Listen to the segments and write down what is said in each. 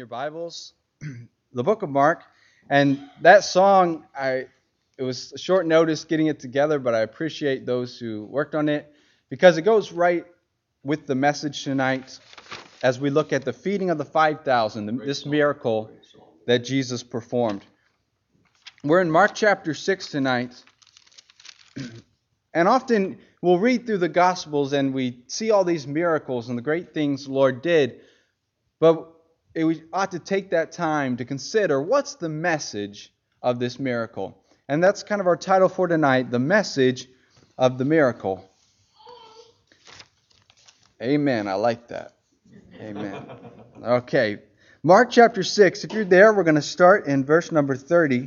your Bibles, the book of Mark. And that song, it was a short notice getting it together, but I appreciate those who worked on it because it goes right with the message tonight as we look at the feeding of the 5,000, this miracle that Jesus performed. We're in Mark chapter 6 tonight, and often we'll read through the Gospels and we see all these miracles and the great things the Lord did, but we ought to take that time to consider what's the message of this miracle. And that's kind of our title for tonight, the message of the miracle. Amen. I like that. Amen. Okay. Mark chapter 6. If you're there, we're going to start in verse number 30.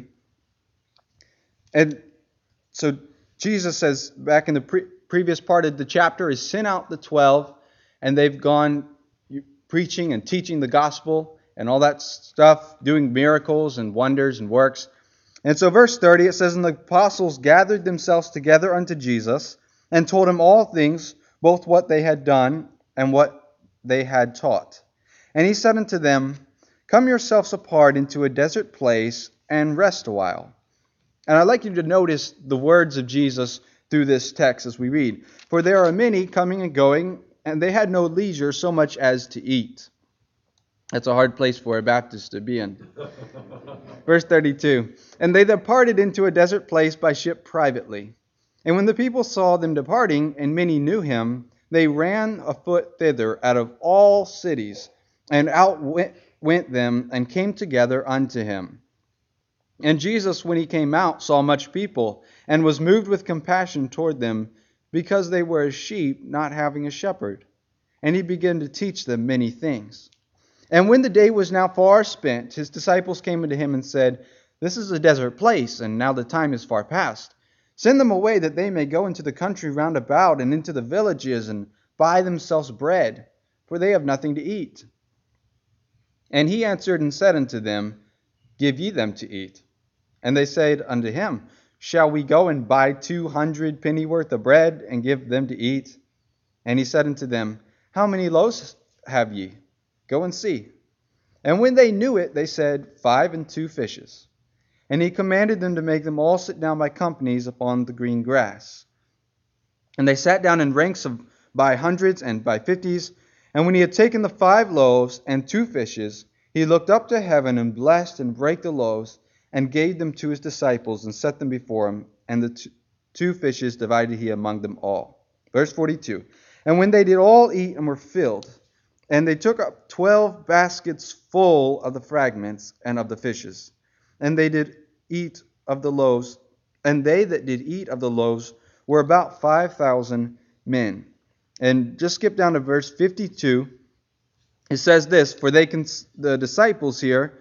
And so Jesus says back in the previous part of the chapter, is sent out the 12, and they've gone preaching and teaching the gospel and all that stuff, doing miracles and wonders and works. And so verse 30, it says, "And the apostles gathered themselves together unto Jesus, and told him all things, both what they had done and what they had taught. And he said unto them, Come yourselves apart into a desert place, and rest a while." And I'd like you to notice the words of Jesus through this text as we read. "For there are many coming and going, and they had no leisure so much as to eat." That's a hard place for a Baptist to be in. Verse 32. "And they departed into a desert place by ship privately. And when the people saw them departing, and many knew him, they ran afoot thither out of all cities, and outwent them, and came together unto him. And Jesus, when he came out, saw much people, and was moved with compassion toward them, because they were as sheep not having a shepherd. And he began to teach them many things. And when the day was now far spent, his disciples came unto him and said, This is a desert place, and now the time is far past. Send them away that they may go into the country round about, and into the villages, and buy themselves bread, for they have nothing to eat. And he answered and said unto them, Give ye them to eat. And they said unto him, Shall we go and buy 200 pennyworth of bread, and give them to eat? And he said unto them, How many loaves have ye? Go and see. And when they knew it, they said, 5 and 2 fishes. And he commanded them to make them all sit down by companies upon the green grass. And they sat down in ranks by hundreds and by 50s. And when he had taken the 5 loaves and 2 fishes, he looked up to heaven and blessed and brake the loaves, and gave them to his disciples, and set them before him. And the 2 fishes divided he among them all." Verse 42. "And when they did all eat and were filled, and they took up 12 baskets full of the fragments and of the fishes. And they did eat of the loaves, and they that did eat of the loaves were about 5,000 men." And just skip down to verse 52. It says this, "For the disciples here,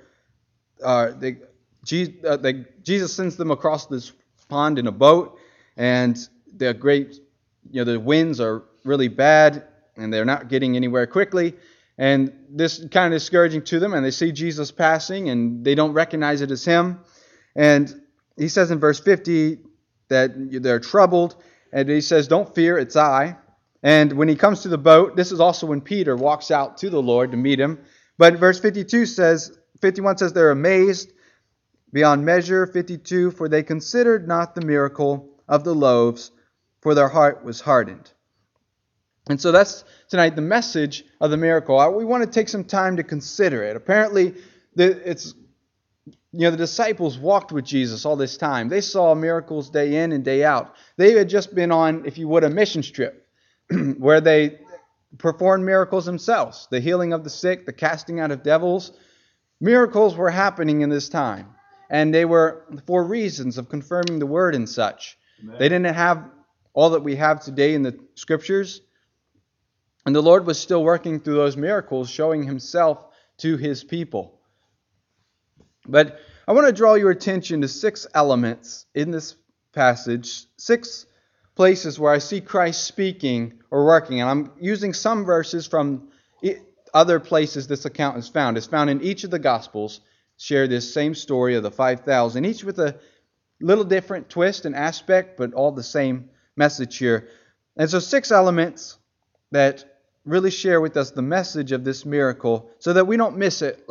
Jesus sends them across this pond in a boat, and the winds are really bad, and they're not getting anywhere quickly. And this is kind of discouraging to them, and they see Jesus passing, and they don't recognize it as him. And he says in verse 50 that they're troubled, and he says, Don't fear, it's I. And when he comes to the boat, this is also when Peter walks out to the Lord to meet him. But verse 51 says they're amazed beyond measure. 52, "For they considered not the miracle of the loaves, for their heart was hardened." And so that's tonight the message of the miracle. We want to take some time to consider it. Apparently, the disciples walked with Jesus all this time. They saw miracles day in and day out. They had just been on, if you would, a mission trip where they performed miracles themselves. The healing of the sick, the casting out of devils. Miracles were happening in this time. And they were for reasons of confirming the word and such. Amen. They didn't have all that we have today in the scriptures. And the Lord was still working through those miracles, showing himself to his people. But I want to draw your attention to 6 elements in this passage, 6 places where I see Christ speaking or working. And I'm using some verses from other places this account is found. It's found in each of the Gospels, share this same story of the 5,000, each with a little different twist and aspect, but all the same message here. And so 6 elements that really share with us the message of this miracle so that we don't miss it like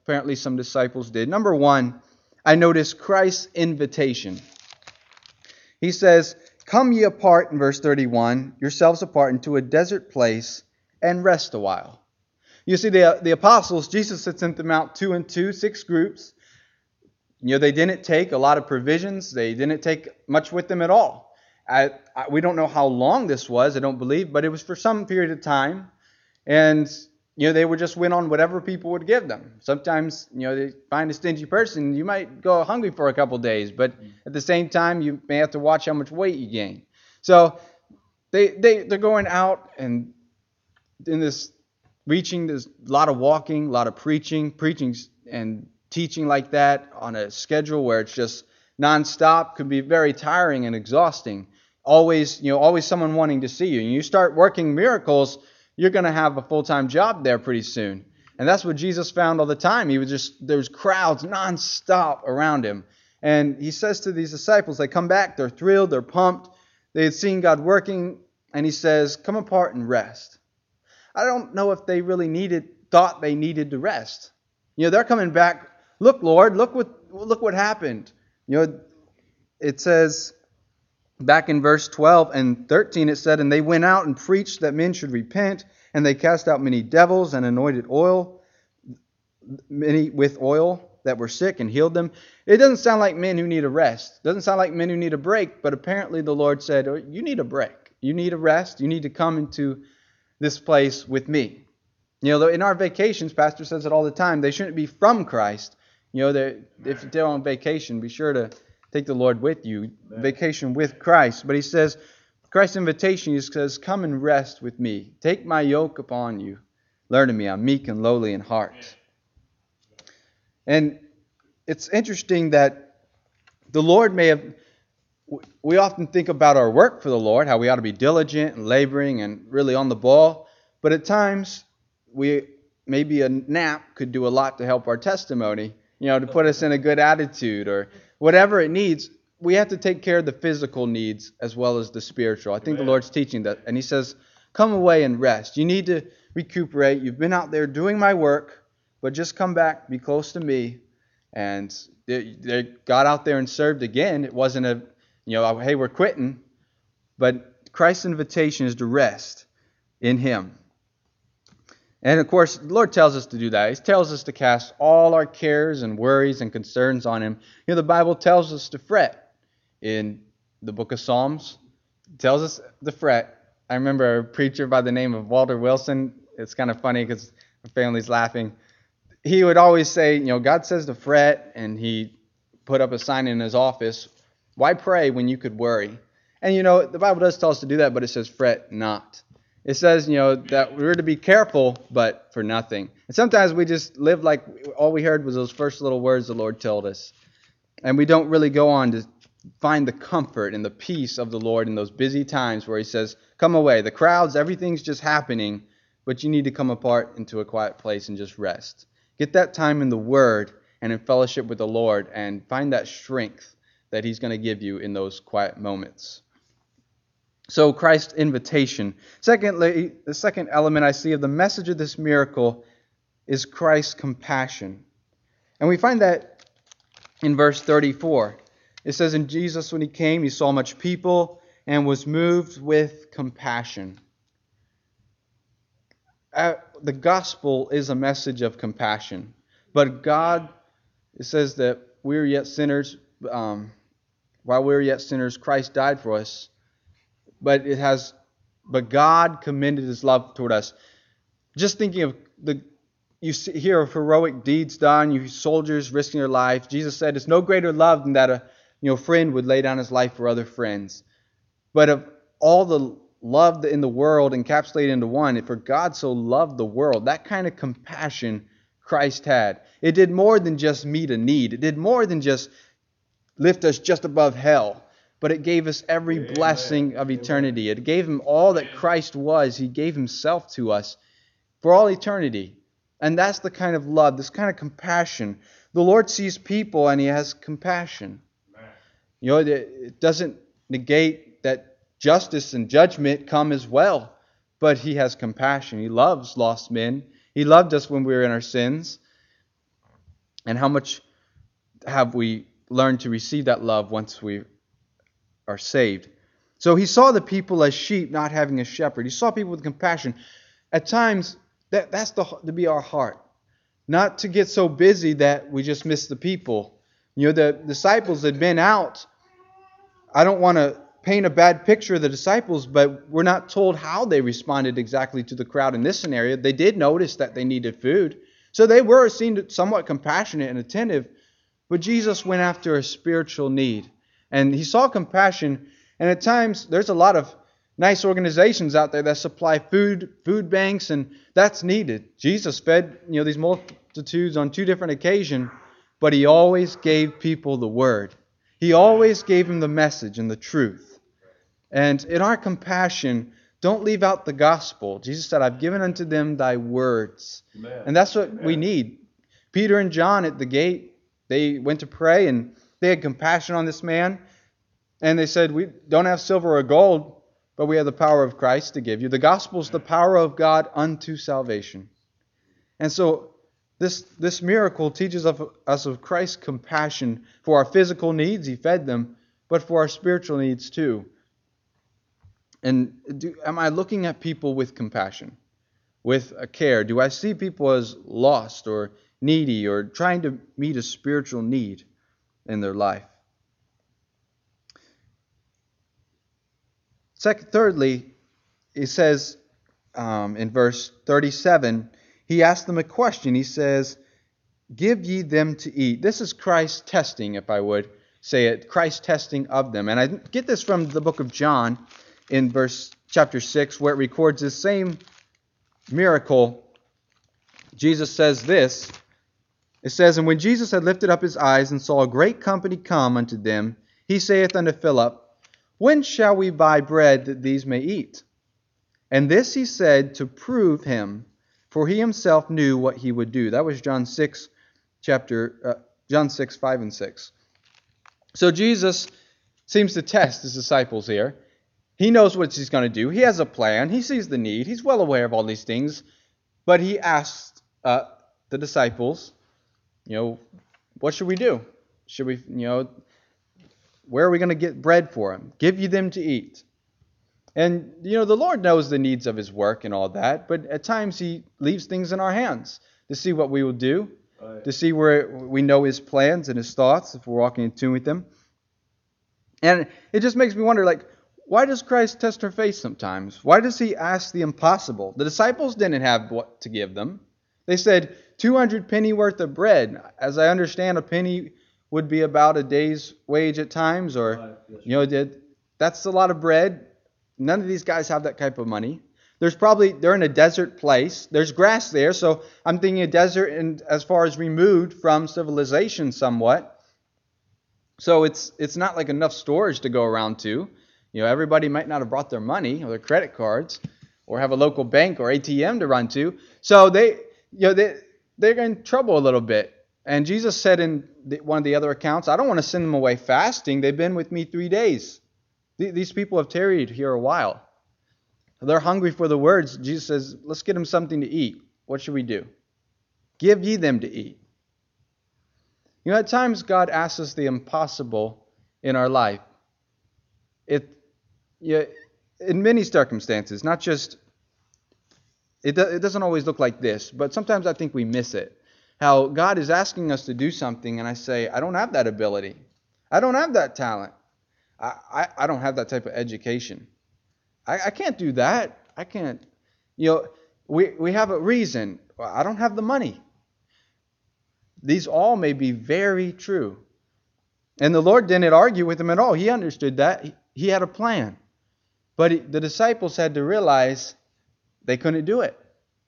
apparently some disciples did. Number one, I notice Christ's invitation. He says, "Come ye apart," in verse 31, "yourselves apart into a desert place and rest a while." You see, the apostles, Jesus had sent them out 2 and 2, 6 groups. They didn't take a lot of provisions. They didn't take much with them at all. We don't know how long this was, I don't believe, but it was for some period of time. And, they would just win on whatever people would give them. Sometimes, they find a stingy person, you might go hungry for a couple days, but at the same time, you may have to watch how much weight you gain. So they're going out and in this reaching, there's a lot of walking, a lot of preaching and teaching like that on a schedule where it's just nonstop could be very tiring and exhausting. Always someone wanting to see you. And you start working miracles, you're going to have a full-time job there pretty soon. And that's what Jesus found all the time. There was crowds nonstop around him. And he says to these disciples, they come back, they're thrilled, they're pumped. They had seen God working, and he says, "Come apart and rest." I don't know if they really thought they needed to rest. They're coming back. "Look, Lord, look what happened." It says back in verse 12 and 13, it said, "And they went out and preached that men should repent, and they cast out many devils and anointed many with oil that were sick and healed them." It doesn't sound like men who need a rest. It doesn't sound like men who need a break, but apparently the Lord said, "Oh, you need a break. You need a rest. You need to come into this place with me." In our vacations, Pastor says it all the time, they shouldn't be from Christ. If they're on vacation, be sure to take the Lord with you. Vacation with Christ. But he says, Christ's invitation, he says, "Come and rest with me. Take my yoke upon you. Learn of me. I'm meek and lowly in heart." And it's interesting that the Lord we often think about our work for the Lord, how we ought to be diligent and laboring and really on the ball. But at times, maybe a nap could do a lot to help our testimony, to put us in a good attitude or whatever it needs. We have to take care of the physical needs as well as the spiritual. I think the Lord's teaching that. And he says, "Come away and rest." You need to recuperate. You've been out there doing my work, but just come back, be close to me. And they got out there and served again. It wasn't hey, we're quitting. But Christ's invitation is to rest in him. And of course, the Lord tells us to do that. He tells us to cast all our cares and worries and concerns on him. The Bible tells us to fret. In the book of Psalms, it tells us to fret. I remember a preacher by the name of Walter Wilson. It's kind of funny because my family's laughing. He would always say, God says to fret, and he put up a sign in his office, "Why pray when you could worry?" And the Bible does tell us to do that, but it says fret not. It says, that we're to be careful, but for nothing. And sometimes we just live like all we heard was those first little words the Lord told us. And we don't really go on to find the comfort and the peace of the Lord in those busy times where he says, "Come away." The crowds, everything's just happening, but you need to come apart into a quiet place and just rest. Get that time in the Word and in fellowship with the Lord and find that strength that he's going to give you in those quiet moments. So Christ's invitation. Secondly, the second element I see of the message of this miracle is Christ's compassion. And we find that in verse 34. It says, "In Jesus, when he came, he saw much people and was moved with compassion." The gospel is a message of compassion. But God, it says that we were yet sinners, while we were yet sinners, Christ died for us. But God commended his love toward us. Just thinking of you hear of heroic deeds done, you soldiers risking their life. Jesus said, "It's no greater love than that a friend would lay down his life for other friends." But of all the love in the world encapsulated into one, for God so loved the world, that kind of compassion Christ had. It did more than just meet a need. It did more than just lift us just above hell. But it gave us every blessing of eternity. It gave him all that Christ was. He gave himself to us for all eternity. And that's the kind of love, this kind of compassion. The Lord sees people and he has compassion. It doesn't negate that justice and judgment come as well. But he has compassion. He loves lost men. He loved us when we were in our sins. And how much have we learned to receive that love once we are saved? So he saw the people as sheep not having a shepherd. He saw people with compassion. At times, that's to be our heart. Not to get so busy that we just miss the people. The disciples had been out. I don't want to paint a bad picture of the disciples, but we're not told how they responded exactly to the crowd in this scenario. They did notice that they needed food. So they were seen somewhat compassionate and attentive. But Jesus went after a spiritual need. And he saw compassion. And at times, there's a lot of nice organizations out there that supply food banks, and that's needed. Jesus fed these multitudes on 2 different occasions, but he always gave people the word. He always gave them the message and the truth. And in our compassion, don't leave out the gospel. Jesus said, I've given unto them thy words. Amen. And that's what we need. Peter and John at the gate, they went to pray, and they had compassion on this man. And they said, we don't have silver or gold, but we have the power of Christ to give you. The gospel is the power of God unto salvation. And so this miracle teaches us of Christ's compassion for our physical needs. He fed them, but for our spiritual needs too. And am I looking at people with compassion, with a care? Do I see people as lost or needy or trying to meet a spiritual need in their life? Thirdly, he says in verse 37, he asked them a question. He says, give ye them to eat. This is Christ's testing, if I would say it, Christ's testing of them. And I get this from the book of John in chapter 6, where it records this same miracle. Jesus says this. It says, and when Jesus had lifted up his eyes and saw a great company come unto them, he saith unto Philip, when shall we buy bread that these may eat? And this he said to prove him, for he himself knew what he would do. That was John 6, 5 and 6. So Jesus seems to test his disciples here. He knows what he's going to do. He has a plan. He sees the need. He's well aware of all these things. But he asked the disciples, what should we do? Should we, where are we going to get bread for them? Give you them to eat. And, the Lord knows the needs of his work and all that, but at times he leaves things in our hands to see what we will do, to see where we know his plans and his thoughts, if we're walking in tune with them. And it just makes me wonder, why does Christ test our faith sometimes? Why does he ask the impossible? The disciples didn't have what to give them. They said 200 penny worth of bread. As I understand, a penny would be about a day's wage at times, or, that's a lot of bread. None of these guys have that type of money. They're in a desert place. There's grass there, so I'm thinking a desert and as far as removed from civilization somewhat. So it's not like enough storage to go around to. Everybody might not have brought their money or their credit cards or have a local bank or ATM to run to. So they're in trouble a little bit. And Jesus said in one of the other accounts, I don't want to send them away fasting. They've been with me 3 days. These people have tarried here a while. They're hungry for the words. Jesus says, let's get them something to eat. What should we do? Give ye them to eat. At times God asks us the impossible in our life. In many circumstances, not just, it doesn't always look like this, but sometimes I think we miss it. How God is asking us to do something, and I say, I don't have that ability. I don't have that talent. I don't have that type of education. I can't do that. I can't. We have a reason. I don't have the money. These all may be very true. And the Lord didn't argue with him at all. He understood that. He had a plan. But the disciples had to realize they couldn't do it.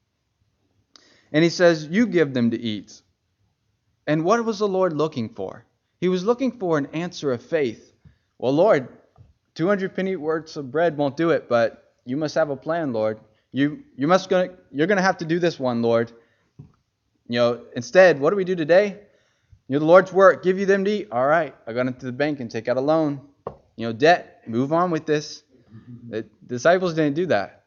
And he says, you give them to eat. And what was the Lord looking for? He was looking for an answer of faith. Well, Lord, 200 penny worths of bread won't do it, but you must have a plan, Lord. You're going to have to do this one, Lord. Instead, what do we do today? The Lord's work, give you them to eat. All right, I got into the bank and take out a loan. Debt, move on with this. The disciples didn't do that.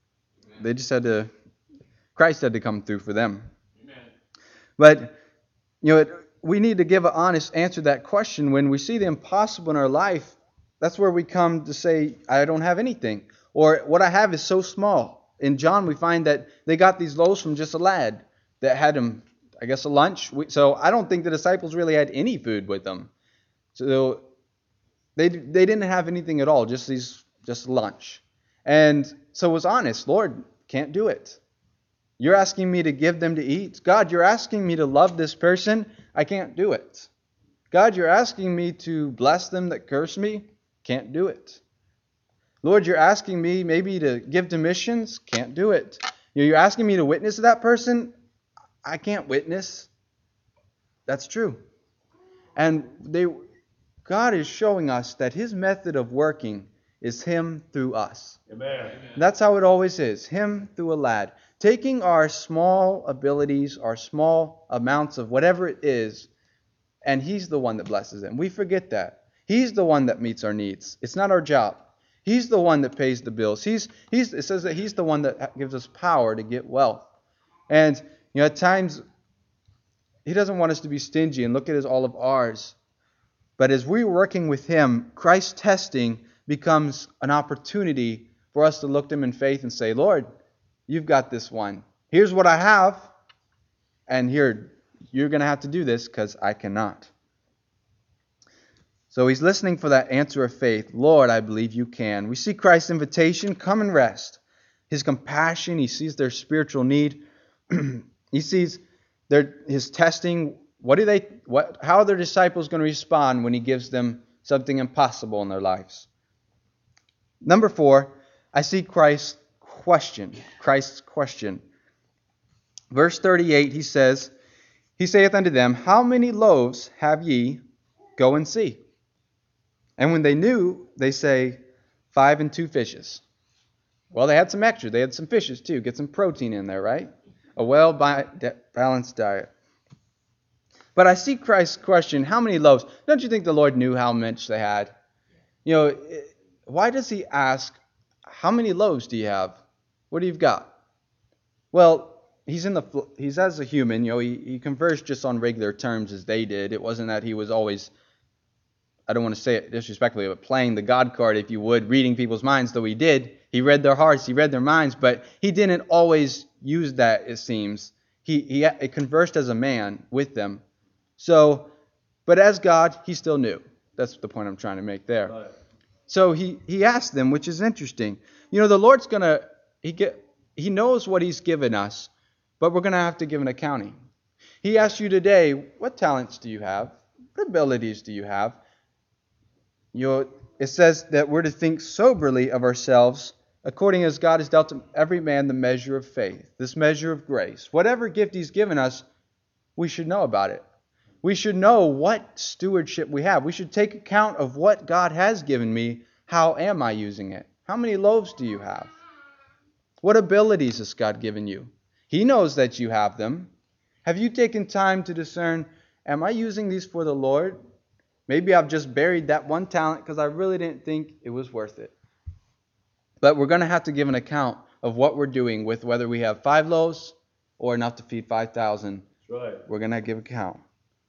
They just Christ had to come through for them. Amen. But We need to give an honest answer to that question. When we see the impossible in our life, that's where we come to say, I don't have anything. Or what I have is so small. In John, we find that they got these loaves from just a lad that had him, I guess, a lunch. So I don't think the disciples really had any food with them. So they didn't have anything at all, just lunch. And so it was honest. Lord, can't do it. You're asking me to give them to eat. God, you're asking me to love this person. I can't do it. God, you're asking me to bless them that curse me. Can't do it. Lord, you're asking me maybe to give to missions. Can't do it. You're asking me to witness to that person. I can't witness. That's true. And God is showing us that His method of working is Him through us. Amen. That's how it always is. Him through a lad. Taking our small abilities, our small amounts of whatever it is, and He's the one that blesses them. We forget that. He's the one that meets our needs. It's not our job. He's the one that pays the bills. It says that He's the one that gives us power to get wealth. And at times, He doesn't want us to be stingy and look at it as all of ours. But as we're working with Him, Christ's testing becomes an opportunity for us to look to Him in faith and say, Lord, You've got this one. Here's what I have. And here, you're going to have to do this because I cannot. So He's listening for that answer of faith. Lord, I believe You can. We see Christ's invitation, come and rest. His compassion, He sees their spiritual need. He sees His testing. How are their disciples going to respond when He gives them something impossible in their lives? Number 4, I see Christ's question. Verse 38, He says, He saith unto them, How many loaves have ye? Go and see. And when they knew, they say, 5 and 2 fishes. Well, they had some extra. They had some fishes too. Get some protein in there, right? A well-balanced diet. But I see Christ's question, how many loaves? Don't you think the Lord knew how much they had? Why does He ask, how many loaves do you have? What do you got? Well, he's as a human, he conversed just on regular terms as they did. It wasn't that He was always, I don't want to say it disrespectfully, but playing the God card, if you would, reading people's minds, though He did. He read their hearts, He read their minds, but He didn't always use that, it seems. He conversed as a man with them. So, but as God, He still knew. That's the point I'm trying to make there. Right. So He asked them, which is interesting. The Lord's He knows what He's given us, but we're going to have to give an accounting. He asked you today, what talents do you have? What abilities do you have? It says that we're to think soberly of ourselves, according as God has dealt to every man the measure of faith, this measure of grace. Whatever gift He's given us, we should know about it. We should know what stewardship we have. We should take account of what God has given me. How am I using it? How many loaves do you have? What abilities has God given you? He knows that you have them. Have you taken time to discern, am I using these for the Lord? Maybe I've just buried that one talent because I really didn't think it was worth it. But we're going to have to give an account of what we're doing with whether we have 5 loaves or enough to feed 5,000. That's right. We're going to give account.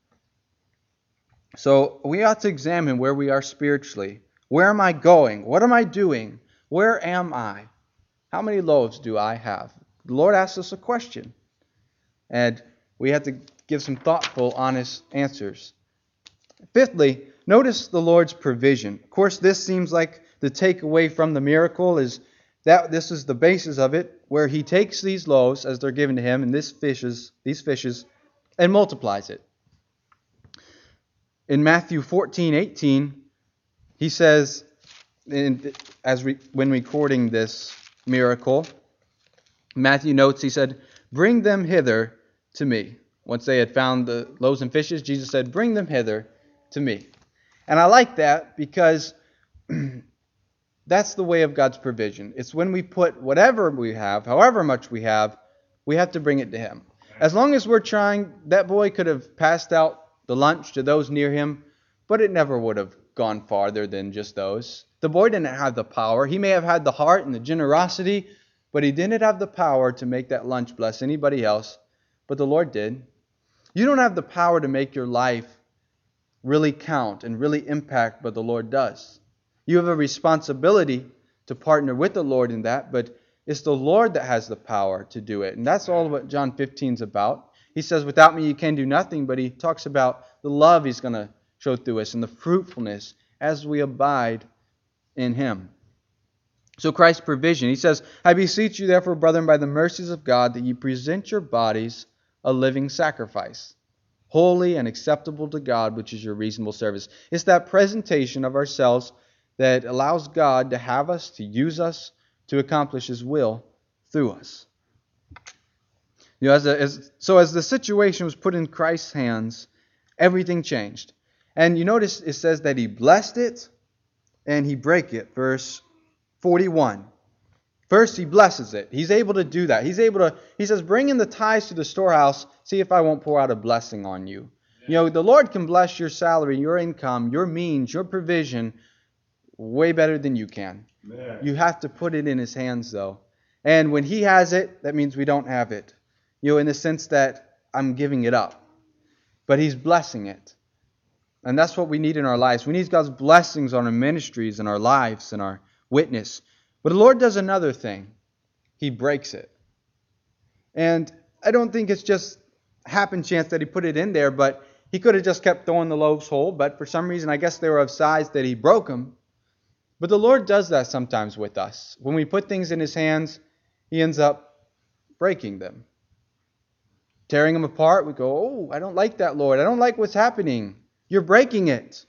So we ought to examine where we are spiritually. Where am I going? What am I doing? Where am I? How many loaves do I have? The Lord asks us a question. And we have to give some thoughtful, honest answers. Fifthly, notice the Lord's provision. Of course, this seems like the takeaway from the miracle is that this is the basis of it, where He takes these loaves as they're given to Him and these fishes, and multiplies it. In Matthew 14:18, He says, when recording this miracle, Matthew notes, He said, "Bring them hither to me." Once they had found the loaves and fishes, Jesus said, "Bring them hither to me." And I like that because that's the way of God's provision. It's when we put whatever we have, however much we have to bring it to Him. As long as we're trying, that boy could have passed out the lunch to those near him, but it never would have gone farther than just those. The boy didn't have the power. He may have had the heart and the generosity, but he didn't have the power to make that lunch bless anybody else. But the Lord did. You don't have the power to make your life really count and really impact, but the Lord does. You have a responsibility to partner with the Lord in that, but it's the Lord that has the power to do it. And that's all what John 15 is about. He says, without me you can do nothing, but he talks about the love he's going to show through us and the fruitfulness as we abide in him. So Christ's provision. He says, I beseech you therefore, brethren, by the mercies of God, that ye present your bodies a living sacrifice, holy and acceptable to God, which is your reasonable service. It's that presentation of ourselves that allows God to have us, to use us, to accomplish his will through us. As the situation was put in Christ's hands, everything changed. And you notice it says that he blessed it and he brake it. Verse 41. First, he blesses it. He's able to do that. He says, bring in the tithes to the storehouse, see if I won't pour out a blessing on you. The Lord can bless your salary, your income, your means, your provision way better than you can. Yeah. You have to put it in his hands, though. And when he has it, that means we don't have it. In the sense that I'm giving it up. But he's blessing it. And that's what we need in our lives. We need God's blessings on our ministries and our lives and our witness. But the Lord does another thing. He breaks it. And I don't think it's just happen chance that he put it in there, but he could have just kept throwing the loaves whole. But for some reason, I guess they were of size that he broke them. But the Lord does that sometimes with us. When we put things in his hands, he ends up breaking them. Tearing them apart, we go, oh, I don't like that, Lord. I don't like what's happening. You're breaking it.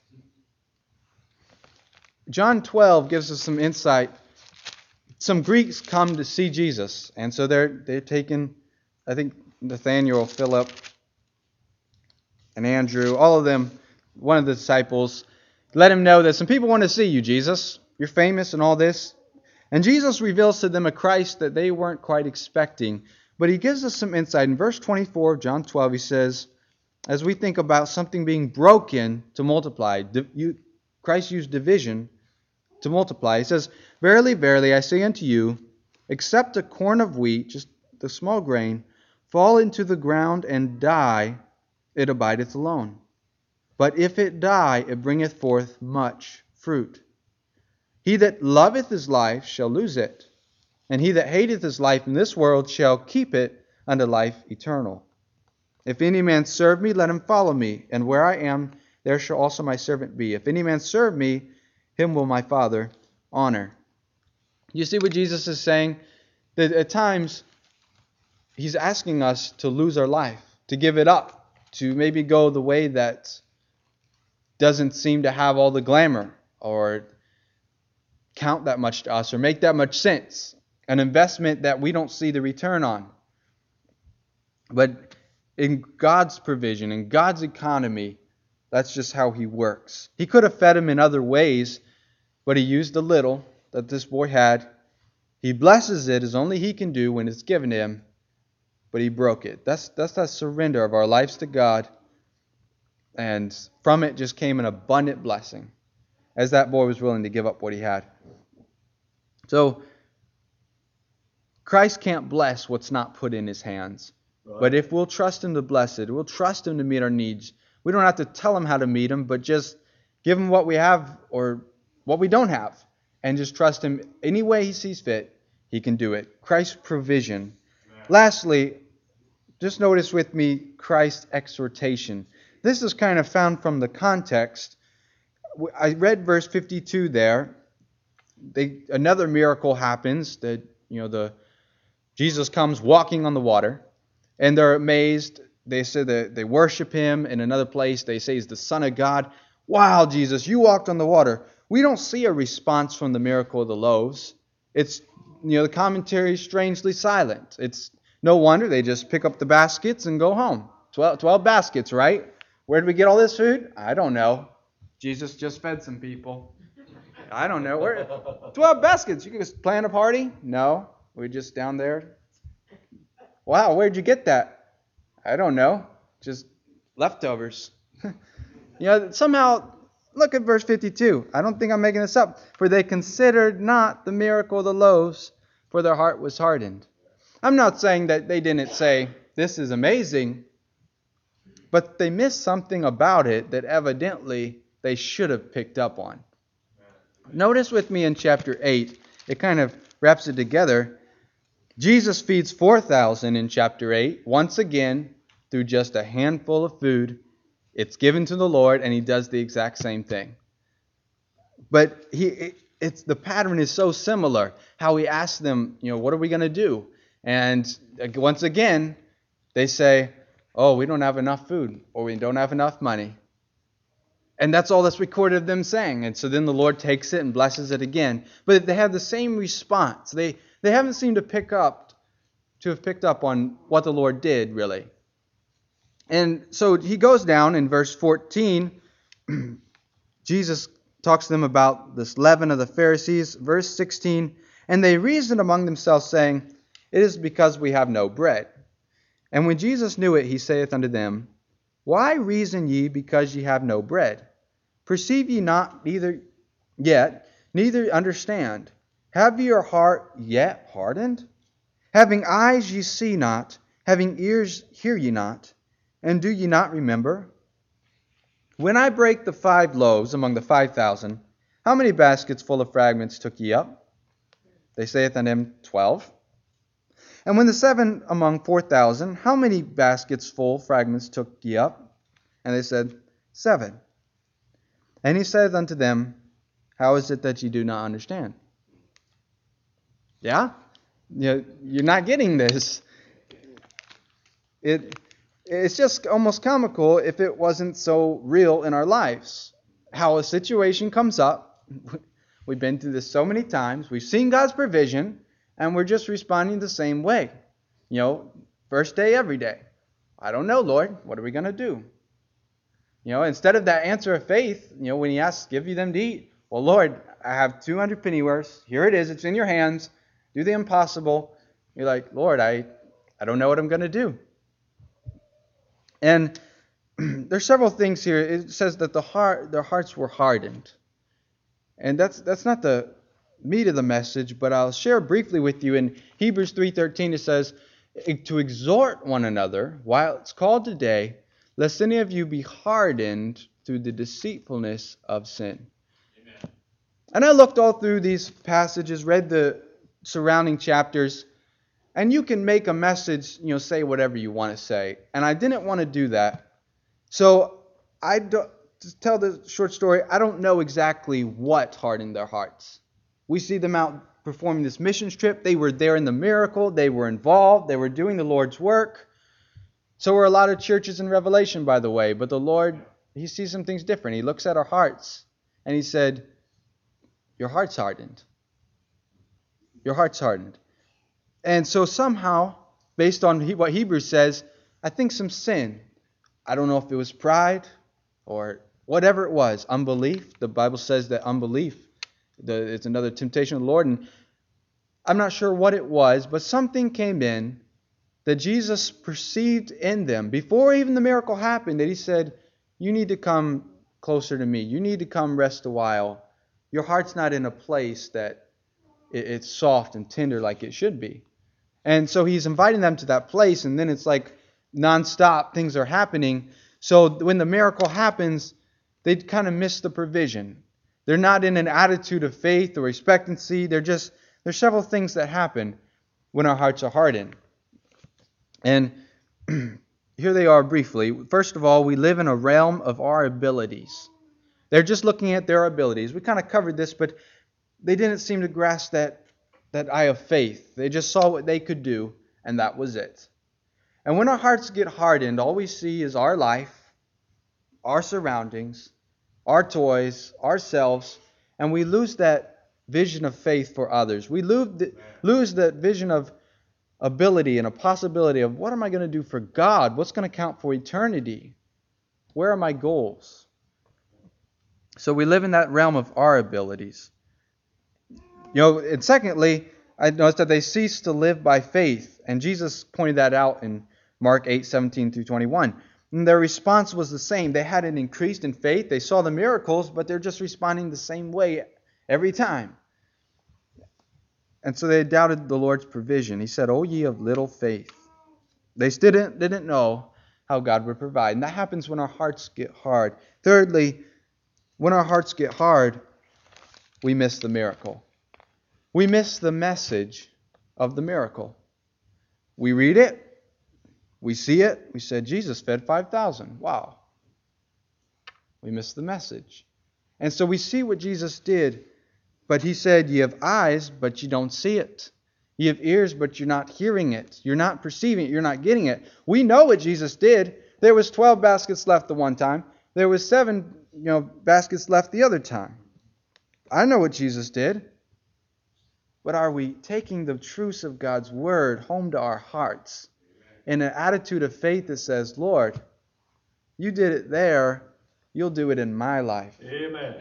John 12 gives us some insight. Some Greeks come to see Jesus, and so they're taking, I think, Nathaniel, Philip, and Andrew, all of them, one of the disciples, let him know that some people want to see you, Jesus. You're famous and all this. And Jesus reveals to them a Christ that they weren't quite expecting. But he gives us some insight. In verse 24 of John 12, he says, as we think about something being broken to multiply, Christ used division to multiply. He says, verily, verily, I say unto you, except a corn of wheat, just the small grain, fall into the ground and die, it abideth alone. But if it die, it bringeth forth much fruit. He that loveth his life shall lose it, and he that hateth his life in this world shall keep it unto life eternal. If any man serve me, let him follow me, and where I am, there shall also my servant be. If any man serve me, him will my Father honor. You see what Jesus is saying? That at times, he's asking us to lose our life, to give it up, to maybe go the way that doesn't seem to have all the glamour or count that much to us or make that much sense. An investment that we don't see the return on. But in God's provision, in God's economy, that's just how he works. He could have fed him in other ways, but he used the little that this boy had. He blesses it as only he can do when it's given him, but he broke it. That's that surrender of our lives to God. And from it just came an abundant blessing, as that boy was willing to give up what he had. So, Christ can't bless what's not put in his hands. Right. But if we'll trust him to bless it, we'll trust him to meet our needs. We don't have to tell him how to meet them, but just give him what we have or what we don't have. And just trust him any way he sees fit, he can do it. Christ's provision. Yeah. Lastly, just notice with me Christ's exhortation. This is kind of found from the context. I read verse 52 there. Another miracle happens. That Jesus comes walking on the water, and they're amazed. They say that they worship him. In another place, they say he's the Son of God. Wow, Jesus, you walked on the water. We don't see a response from the miracle of the loaves. It's the commentary is strangely silent. It's no wonder they just pick up the baskets and go home. 12 baskets, right? Where did we get all this food? I don't know. Jesus just fed some people. I don't know. 12 baskets. You can just plan a party? No. We're just down there. Wow, where'd you get that? I don't know. Just leftovers. Somehow, look at verse 52. I don't think I'm making this up. For they considered not the miracle of the loaves, for their heart was hardened. I'm not saying that they didn't say, this is amazing. but they missed something about it that evidently they should have picked up on. Notice with me in chapter 8, it kind of wraps it together. Jesus feeds 4,000 in chapter 8, once again, through just a handful of food. It's given to the Lord, and he does the exact same thing. But the pattern is so similar. How he asks them, what are we going to do? And once again, they say, oh, we don't have enough food, or we don't have enough money. And that's all that's recorded of them saying. And so then the Lord takes it and blesses it again. But they have the same response. They haven't seemed to have picked up on what the Lord did, really. And so he goes down in verse 14. Jesus talks to them about this leaven of the Pharisees. Verse 16, and they reasoned among themselves, saying, it is because we have no bread. And when Jesus knew it, he saith unto them, why reason ye because ye have no bread? Perceive ye not neither understand? Have your heart yet hardened? Having eyes ye see not, having ears hear ye not, and do ye not remember? When I brake the 5 loaves among the 5,000, how many baskets full of fragments took ye up? They saith unto him, 12. And when the 7 among 4,000, how many baskets full fragments took ye up? And they said, 7. And he saith unto them, how is it that ye do not understand? Yeah? You're not getting this. It's just almost comical if it wasn't so real in our lives. How a situation comes up. We've been through this so many times. We've seen God's provision, and we're just responding the same way. First day, every day. I don't know, Lord. What are we going to do? Instead of that answer of faith, when he asks, give you them to eat. Well, Lord, I have 200 pennyworths. Here it is. It's in your hands. Do the impossible. You're like, Lord, I don't know what I'm going to do. And there's several things here. It says that their hearts were hardened. And that's not the meat of the message, but I'll share briefly with you. In Hebrews 3:13, it says, to exhort one another while it's called today, lest any of you be hardened through the deceitfulness of sin. Amen. And I looked all through these passages, read the surrounding chapters, and you can make a message, say whatever you want to say. And I didn't want to do that. So to tell the short story, I don't know exactly what hardened their hearts. We see them out performing this missions trip. They were there in the miracle. They were involved. They were doing the Lord's work. So were a lot of churches in Revelation, by the way. But the Lord, he sees some things different. He looks at our hearts and he said, your heart's hardened. Your heart's hardened. And so somehow, based on what Hebrews says, I think some sin. I don't know if it was pride or whatever it was. Unbelief. The Bible says that unbelief is another temptation of the Lord. And I'm not sure what it was, but something came in that Jesus perceived in them. Before even the miracle happened, that he said, you need to come closer to me. You need to come rest a while. Your heart's not in a place that it's soft and tender like it should be. And so he's inviting them to that place, and then it's like nonstop things are happening. So when the miracle happens, they kind of miss the provision. They're not in an attitude of faith or expectancy. There's several things that happen when our hearts are hardened. And here they are briefly. First of all, we live in a realm of our abilities. They're just looking at their abilities. We kind of covered this, but they didn't seem to grasp that eye of faith. They just saw what they could do, and that was it. And when our hearts get hardened, all we see is our life, our surroundings, our toys, ourselves, and we lose that vision of faith for others. We lose that vision of ability and a possibility of what am I going to do for God? What's going to count for eternity? Where are my goals? So we live in that realm of our abilities. And secondly, I noticed that they ceased to live by faith. And Jesus pointed that out in Mark 8:17-21. And their response was the same. They hadn't increased in faith. They saw the miracles, but they're just responding the same way every time. And so they doubted the Lord's provision. He said, O ye of little faith. They still didn't know how God would provide. And that happens when our hearts get hard. Thirdly, when our hearts get hard, we miss the miracle. We miss the message of the miracle. We read it, we see it, we said Jesus fed 5,000. Wow. We miss the message. And so we see what Jesus did, but he said, you have eyes, but you don't see it. You have ears, but you're not hearing it. You're not perceiving it. You're not getting it. We know what Jesus did. There was 12 baskets left the one time. There was 7 baskets left the other time. I know what Jesus did. But are we taking the truths of God's Word home to our hearts in an attitude of faith that says, Lord, you did it there, you'll do it in my life. Amen.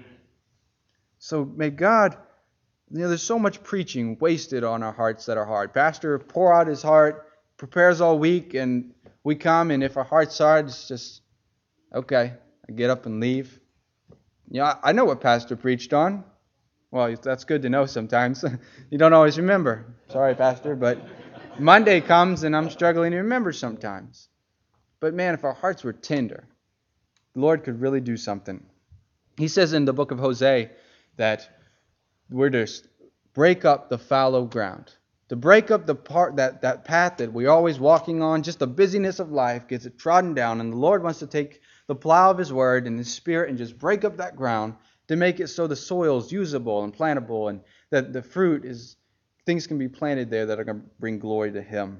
So may God, there's so much preaching wasted on our hearts that are hard. Pastor pour out his heart, prepares all week, and we come, and if our heart's hard, it's just, okay, I get up and leave. I know what Pastor preached on. Well, that's good to know sometimes. You don't always remember. Sorry, Pastor, but Monday comes and I'm struggling to remember sometimes. But man, if our hearts were tender, the Lord could really do something. He says in the book of Hosea that we're to break up the fallow ground. To break up the part that path that we're always walking on, just the busyness of life gets it trodden down. And the Lord wants to take the plow of His Word and His Spirit and just break up that ground to make it so the soil is usable and plantable, and that the fruit is, things can be planted there that are going to bring glory to Him.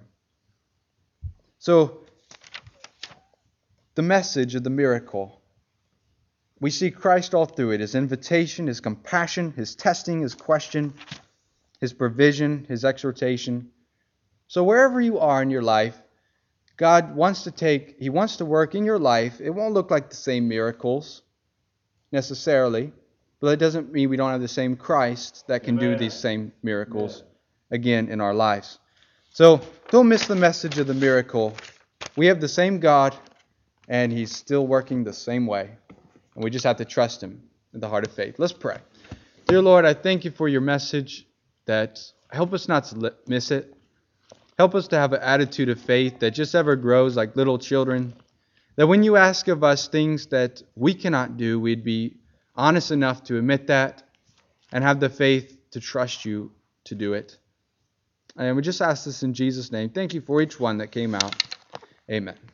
So, the message of the miracle. We see Christ all through it. His invitation, His compassion, His testing, His question, His provision, His exhortation. So wherever you are in your life, God wants He wants to work in your life. It won't look like the same miracles necessarily, but that doesn't mean we don't have the same Christ that can do these same miracles again in our lives. So don't miss the message of the miracle. We have the same God, and He's still working the same way. And we just have to trust Him in the heart of faith. Let's pray. Dear Lord, I thank You for Your message. That help us not to miss it. Help us to have an attitude of faith that just ever grows like little children. That when You ask of us things that we cannot do, we'd be honest enough to admit that and have the faith to trust You to do it. And we just ask this in Jesus' name. Thank You for each one that came out. Amen.